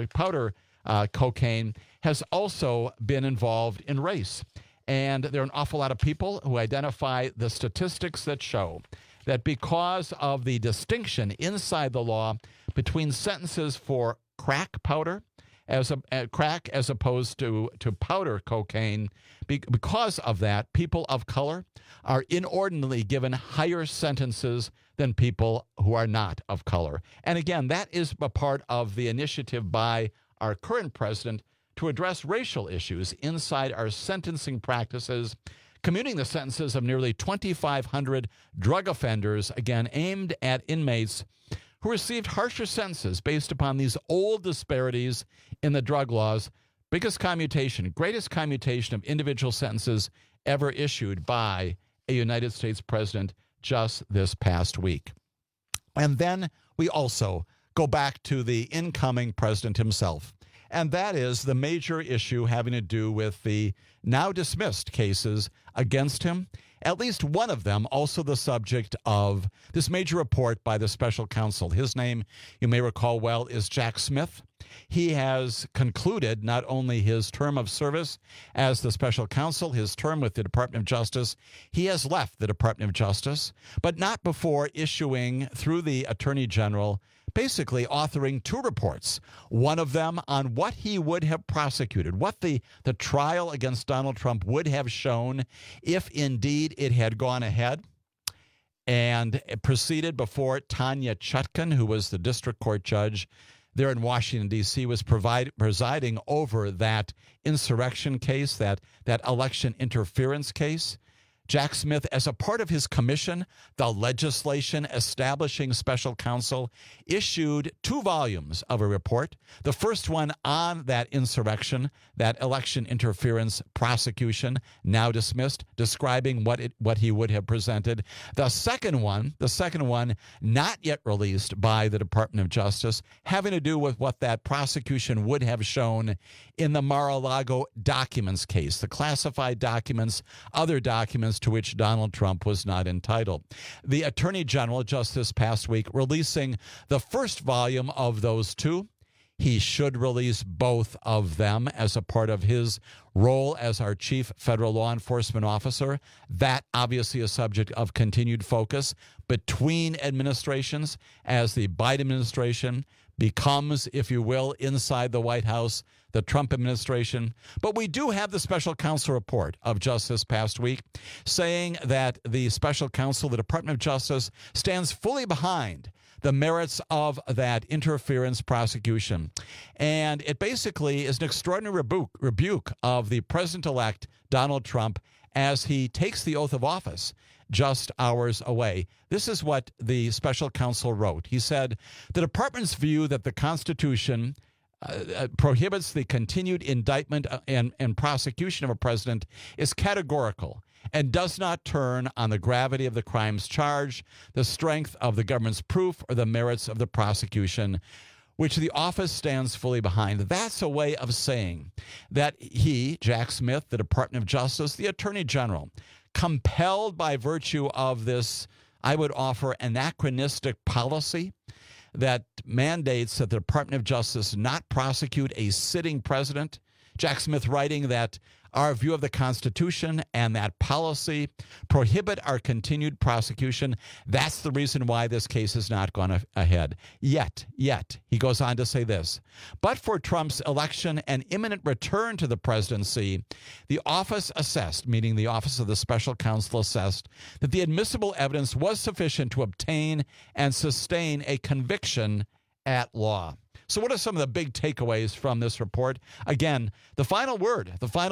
cocaine has also been involved in race. And there are an awful lot of people who identify the statistics that show that because of the distinction inside the law between sentences for crack powder as opposed to powder cocaine, because of that, people of color are inordinately given higher sentences than people who are not of color. And again, that is a part of the initiative by our current president to address racial issues inside our sentencing practices, commuting the sentences of nearly 2,500 drug offenders, again, aimed at inmates who received harsher sentences based upon these old disparities in the drug laws. Greatest commutation of individual sentences ever issued by a United States president just this past week. And then we also go back to the incoming president himself and that is the major issue having to do with the now dismissed cases against him. At least one of them also the subject of this major report by the special counsel. His name, you may recall well, is Jack Smith. He has concluded not only his term of service as the special counsel, his term with the Department of Justice. He has left the Department of Justice, but not before issuing through the Attorney General basically authoring two reports, one of them on what he would have prosecuted, what the trial against Donald Trump would have shown if indeed it had gone ahead, and proceeded before Tanya Chutkan, who was the district court judge there in Washington, D.C., was presiding over that insurrection case, that election interference case. Jack Smith, as a part of his commission, the legislation establishing special counsel, issued 2 volumes of a report. The first one on that insurrection, that election interference prosecution, now dismissed, describing what he would have presented. The second one, not yet released by the Department of Justice, having to do with what that prosecution would have shown in the Mar-a-Lago documents case, the classified documents, other documents to which Donald Trump was not entitled. The Attorney General just this past week releasing the first volume of those 2. He should release both of them as a part of his role as our chief federal law enforcement officer. That obviously a subject of continued focus between administrations as the Biden administration becomes, if you will, inside the White House, the Trump administration. But we do have the special counsel report of just this past week saying that the special counsel, the Department of Justice, stands fully behind the merits of that interference prosecution. And it basically is an extraordinary rebuke of the president-elect Donald Trump as he takes the oath of office just hours away. This is what the special counsel wrote. He said, the department's view that the Constitution prohibits the continued indictment and prosecution of a president is categorical and does not turn on the gravity of the crimes charged, the strength of the government's proof, or the merits of the prosecution, which the office stands fully behind. That's a way of saying that he, Jack Smith, the Department of Justice, the Attorney General, compelled by virtue of this, I would offer, anachronistic policy that mandates that the Department of Justice not prosecute a sitting president. Jack Smith writing that our view of the Constitution and that policy prohibit our continued prosecution. That's the reason why this case has not gone ahead. Yet, he goes on to say this, but for Trump's election and imminent return to the presidency, the office assessed, meaning the Office of the Special Counsel assessed, that the admissible evidence was sufficient to obtain and sustain a conviction at law. So what are some of the big takeaways from this report? Again, the final word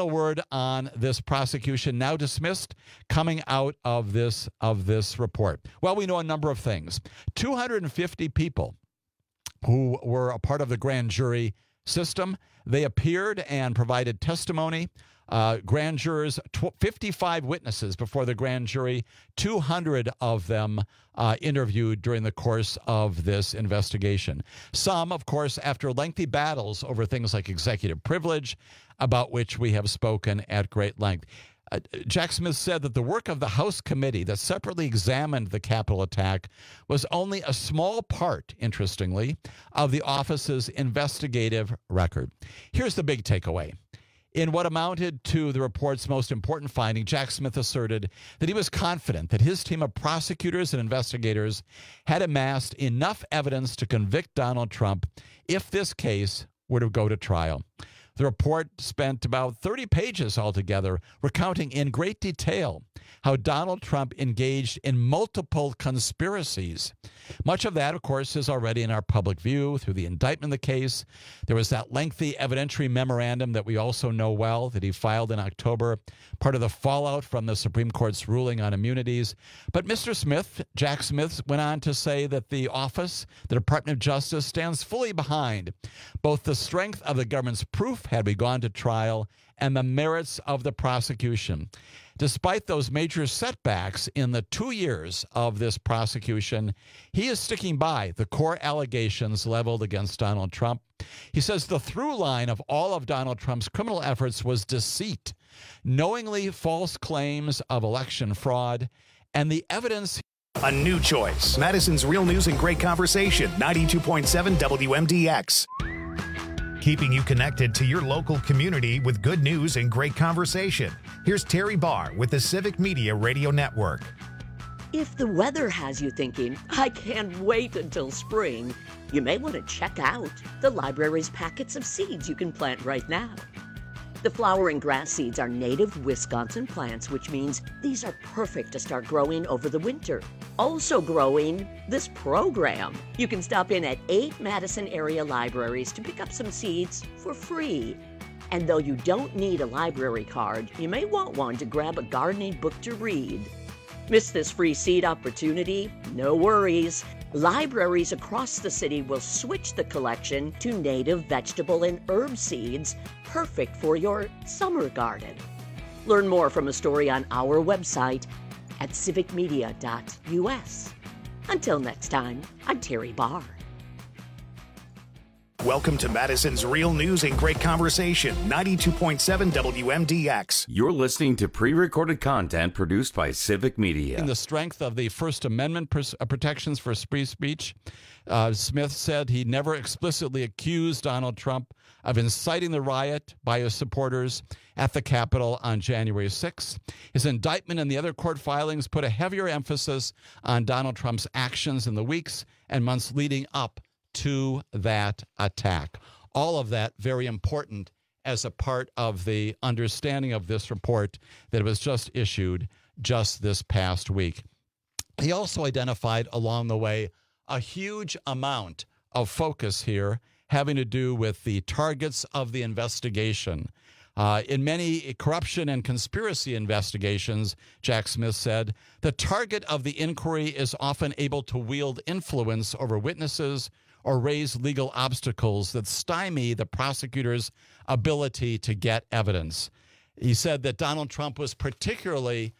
on this prosecution, now dismissed, coming out of this report. Well, we know a number of things. 250 people who were a part of the grand jury system, they appeared and provided testimony. Grand jurors, 55 witnesses before the grand jury, 200 of them interviewed during the course of this investigation. Some, of course, after lengthy battles over things like executive privilege, about which we have spoken at great length. Jack Smith said that the work of the House committee that separately examined the Capitol attack was only a small part, interestingly, of the office's investigative record. Here's the big takeaway. In what amounted to the report's most important finding, Jack Smith asserted that he was confident that his team of prosecutors and investigators had amassed enough evidence to convict Donald Trump if this case were to go to trial. The report spent about 30 pages altogether, recounting in great detail how Donald Trump engaged in multiple conspiracies. Much of that, of course, is already in our public view through the indictment of the case. There was that lengthy evidentiary memorandum that we also know well that he filed in October, part of the fallout from the Supreme Court's ruling on immunities. But Mr. Smith, Jack Smith, went on to say that the office, the Department of Justice, stands fully behind both the strength of the government's proof had we gone to trial and the merits of the prosecution. Despite those major setbacks in the 2 years of this prosecution, he is sticking by the core allegations leveled against Donald Trump. He says the through line of all of Donald Trump's criminal efforts was deceit, knowingly false claims of election fraud, and the evidence. A new choice. Madison's Real News and Great Conversation, 92.7 WMDX. Keeping you connected to your local community with good news and great conversation. Here's Terry Barr with the Civic Media Radio Network. If the weather has you thinking, I can't wait until spring, you may want to check out the library's packets of seeds you can plant right now. The flowering grass seeds are native Wisconsin plants, which means these are perfect to start growing over the winter. Also growing, this program. You can stop in at 8 Madison area libraries to pick up some seeds for free. And though you don't need a library card, you may want one to grab a gardening book to read. Miss this free seed opportunity? No worries. Libraries across the city will switch the collection to native vegetable and herb seeds, perfect for your summer garden. Learn more from a story on our website at civicmedia.us. Until next time, I'm Terry Barr. Welcome to Madison's Real News and Great Conversation, 92.7 WMDX. You're listening to pre-recorded content produced by Civic Media. In the strength of the First Amendment protections for free speech, Smith said he never explicitly accused Donald Trump of inciting the riot by his supporters at the Capitol on January 6th. His indictment and the other court filings put a heavier emphasis on Donald Trump's actions in the weeks and months leading up to that attack. All of that very important as a part of the understanding of this report that was just issued just this past week. He also identified along the way a huge amount of focus here having to do with the targets of the investigation. In many corruption and conspiracy investigations, Jack Smith said, the target of the inquiry is often able to wield influence over witnesses or raise legal obstacles that stymie the prosecutor's ability to get evidence. He said that Donald Trump was particularly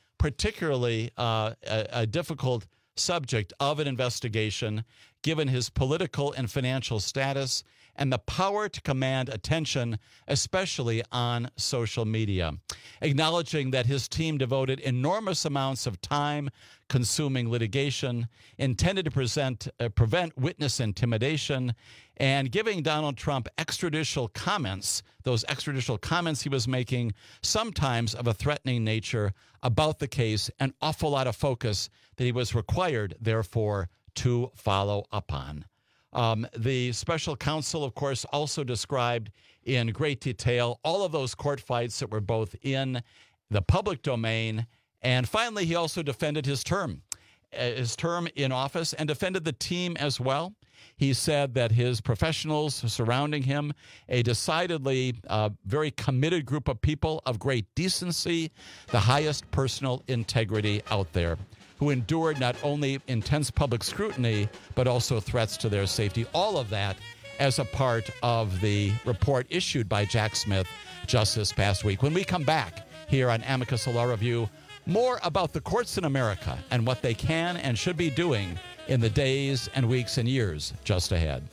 a difficult subject of an investigation, given his political and financial status and the power to command attention, especially on social media. Acknowledging that his team devoted enormous amounts of time consuming litigation intended to prevent witness intimidation, and giving Donald Trump extrajudicial comments, those extrajudicial comments he was making, sometimes of a threatening nature about the case, an awful lot of focus that he was required, therefore, to follow up on. The special counsel, of course, also described in great detail all of those court fights that were both in the public domain. And finally, he also defended his term in office, and defended the team as well. He said that his professionals surrounding him, a decidedly very committed group of people of great decency, the highest personal integrity out there, who endured not only intense public scrutiny, but also threats to their safety. All of that as a part of the report issued by Jack Smith just this past week. When we come back here on Amicus Law Review, more about the courts in America and what they can and should be doing in the days and weeks and years just ahead.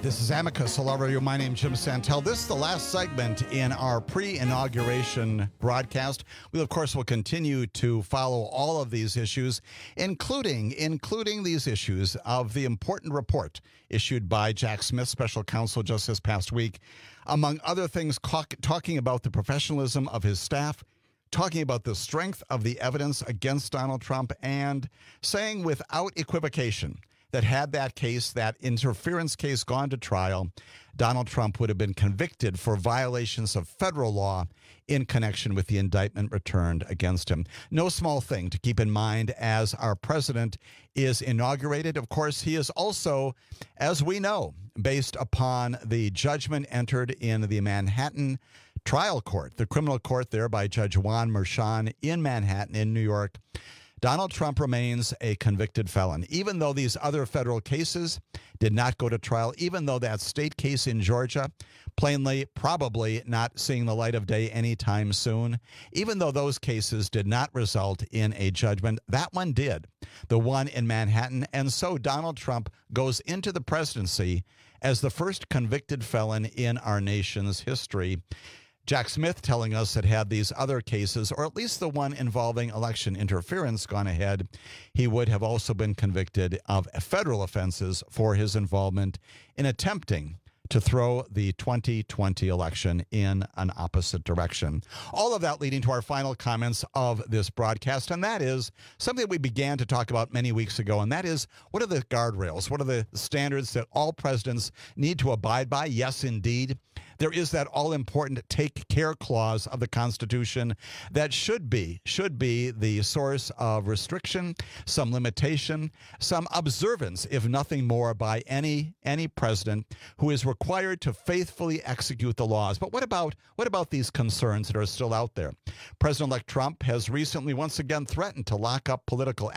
This is Amicus. Hello, everyone. My name's Jim Santel. This is the last segment in our pre-inauguration broadcast. We, of course, will continue to follow all of these issues, including these issues of the important report issued by Jack Smith, special counsel, just this past week. Among other things, talking about the professionalism of his staff, talking about the strength of the evidence against Donald Trump, and saying without equivocation that had that case, that interference case, gone to trial, Donald Trump would have been convicted for violations of federal law in connection with the indictment returned against him. No small thing to keep in mind as our president is inaugurated. Of course, he is also, as we know, based upon the judgment entered in the Manhattan trial court, the criminal court there by Judge Juan Merchan in Manhattan in New York. Donald Trump remains a convicted felon, even though these other federal cases did not go to trial, even though that state case in Georgia, plainly, probably not seeing the light of day anytime soon, even though those cases did not result in a judgment, that one did, the one in Manhattan. And so Donald Trump goes into the presidency as the first convicted felon in our nation's history. Jack Smith telling us that had these other cases, or at least the one involving election interference, gone ahead, he would have also been convicted of federal offenses for his involvement in attempting to throw the 2020 election in an opposite direction. All of that leading to our final comments of this broadcast, and that is something we began to talk about many weeks ago, and that is, what are the guardrails? What are the standards that all presidents need to abide by? Yes, indeed. There is that all-important take care clause of the Constitution that should be the source of restriction, some limitation, some observance, if nothing more, by any president who is required to faithfully execute the laws. But what about these concerns that are still out there? President-elect Trump has recently once again threatened to lock up political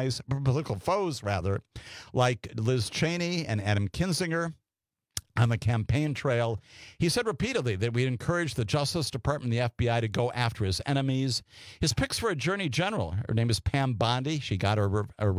foes, like Liz Cheney and Adam Kinzinger on the campaign trail. He said repeatedly that we'd encourage the Justice Department and the FBI to go after his enemies. His picks for Attorney General, her name is Pam Bondi. She got her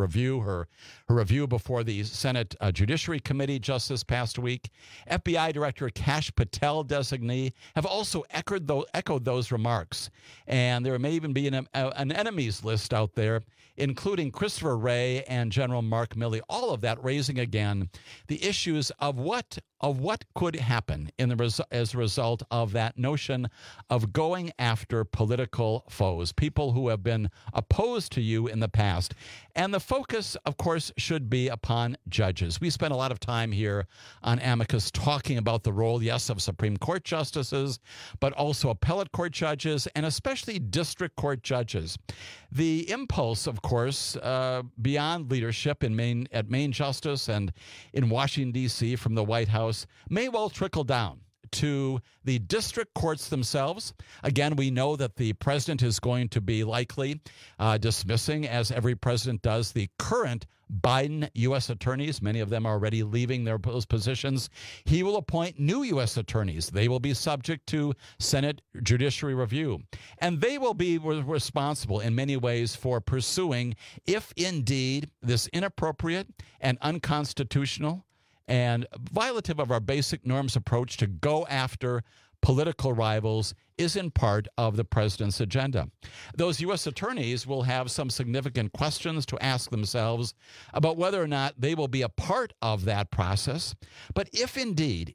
review before the Senate Judiciary Committee just this past week. FBI Director Kash Patel designee have also echoed those remarks. And there may even be an enemies list out there, including Christopher Wray and General Mark Milley, all of that raising again the issues of what could happen as a result of that notion of going after political foes, people who have been opposed to you in the past. And the focus, of course, should be upon judges. We spent a lot of time here on Amicus talking about the role, yes, of Supreme Court justices, but also appellate court judges, and especially district court judges. The impulse, of course, beyond leadership at Main Justice and in Washington, D.C. from the White House may well trickle down to the district courts themselves. Again, we know that the president is going to be likely dismissing, as every president does, the current Biden U.S. attorneys. Many of them are already leaving those positions. He will appoint new U.S. attorneys. They will be subject to Senate judiciary review. And they will be responsible in many ways for pursuing, if indeed this inappropriate and unconstitutional and violative of our basic norms approach to go after political rivals is in part of the president's agenda. Those U.S. attorneys will have some significant questions to ask themselves about whether or not they will be a part of that process. But if indeed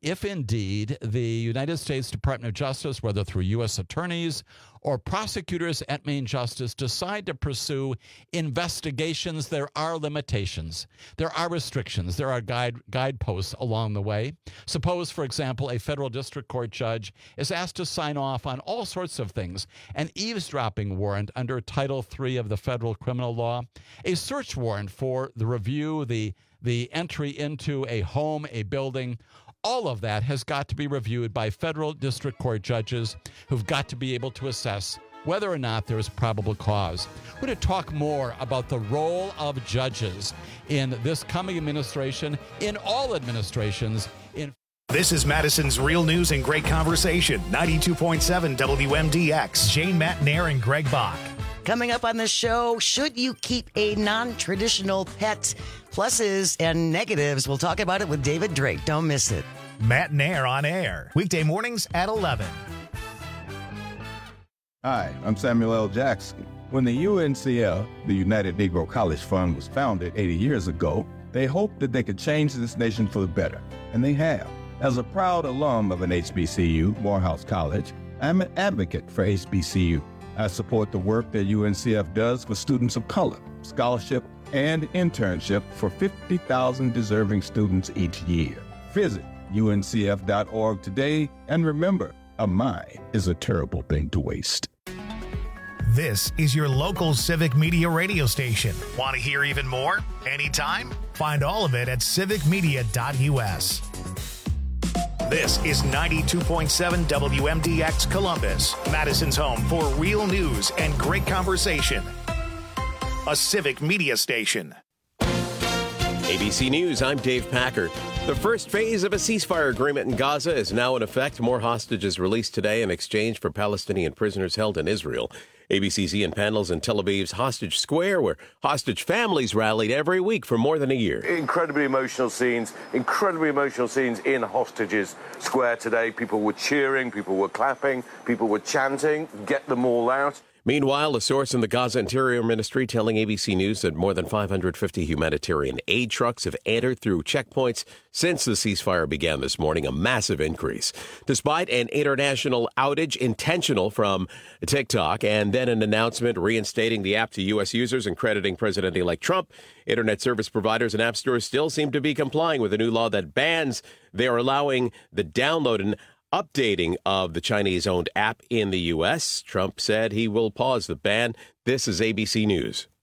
the United States Department of Justice, whether through U.S. attorneys or prosecutors at Main Justice, decide to pursue investigations, there are limitations. There are restrictions. There are guideposts along the way. Suppose, for example, a federal district court judge is asked to sign off on all sorts of things: an eavesdropping warrant under Title III of the federal criminal law, a search warrant for the review, the entry into a home, a building. All of that has got to be reviewed by federal district court judges who've got to be able to assess whether or not there is probable cause. We're going to talk more about the role of judges in this coming administration, in all administrations. This is Madison's Real News and Great Conversation, 92.7 WMDX. Jane Matnair and Greg Bach. Coming up on the show, should you keep a non-traditional pet? Pluses and negatives. We'll talk about it with David Drake. Don't miss it. Matt Nair on air. Weekday mornings at 11. Hi, I'm Samuel L. Jackson. When the UNCF, the United Negro College Fund, was founded 80 years ago, they hoped that they could change this nation for the better, and they have. As a proud alum of an HBCU, Morehouse College, I'm an advocate for HBCU. I support the work that UNCF does for students of color, scholarship, and internship for 50,000 deserving students each year. Visit uncf.org today, and remember, a mind is a terrible thing to waste. This is your local Civic Media radio station. Want to hear even more? Anytime? Find all of it at civicmedia.us. This is 92.7 WMDX Columbus, Madison's home for real news and great conversation. A Civic Media station. ABC News, I'm Dave Packer. The first phase of a ceasefire agreement in Gaza is now in effect. More hostages released today in exchange for Palestinian prisoners held in Israel. ABC's Ian Panels in Tel Aviv's Hostage Square, where hostage families rallied every week for more than a year. Incredibly emotional scenes in Hostages Square today. People were cheering, people were clapping, people were chanting, get them all out. Meanwhile, a source in the Gaza Interior Ministry telling ABC News that more than 550 humanitarian aid trucks have entered through checkpoints since the ceasefire began this morning, a massive increase. Despite an international outage intentional from TikTok and then an announcement reinstating the app to U.S. users and crediting President-elect Trump, internet service providers and app stores still seem to be complying with a new law that bans their allowing the download and updating of the Chinese-owned app in the U.S. Trump said he will pause the ban. This is ABC News.